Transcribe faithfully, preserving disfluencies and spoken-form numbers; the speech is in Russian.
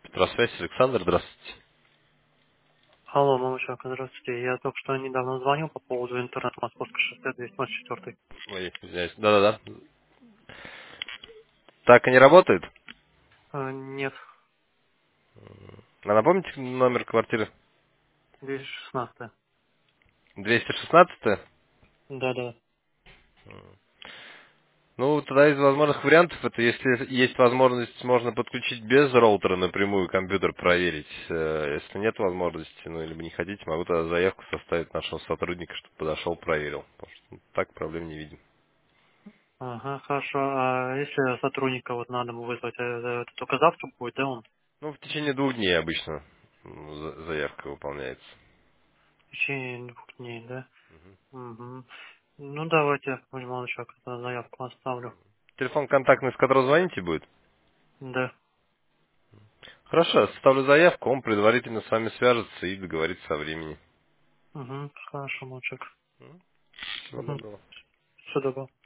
Просвязь, Александр, здравствуйте. Алло, Малышак, здравствуйте. Я только что недавно звонил по поводу интернета Московское шоссе двести восемьдесят четыре. Ой, извиняюсь. Да-да-да. Так и не работает? Э, нет, А напомните номер квартиры? двести шестнадцать. двести шестнадцать? Да-да. Ну, тогда из возможных вариантов, это если есть возможность, можно подключить без роутера напрямую компьютер проверить. Э, Если нет возможности, ну, или вы не хотите, могу тогда заявку составить нашего сотрудника, чтобы подошел, проверил. Потому что ну, так проблем не видим. Ага, хорошо. А если сотрудника вот надо бы вызвать, э, э, это только завтра будет, да, он? Ну, в течение двух дней обычно ну, за- заявка выполняется. В течение двух дней, да? Угу. Ну, давайте, Малышак, заявку оставлю. Телефон контактный, с которого звоните, будет? Да. Хорошо, составлю заявку, он предварительно с вами свяжется и договорится со времени. Угу. Хорошо, Малышак. Всего Угу. доброго. Все добро.